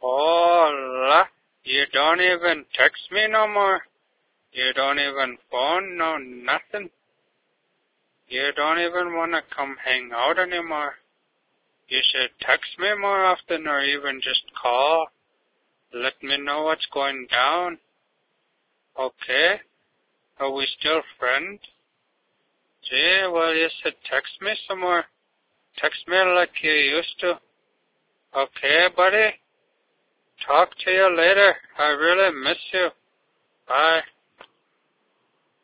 Hola. You don't even text me no more. You don't even phone, no nothing. You don't even want to come hang out anymore. You should text me more often or even just call. Let me know what's going down. Okay? Are we still friends? Gee, well, you should text me some more. Text me like you used to. Okay, buddy? Talk to you later. I really miss you. Bye.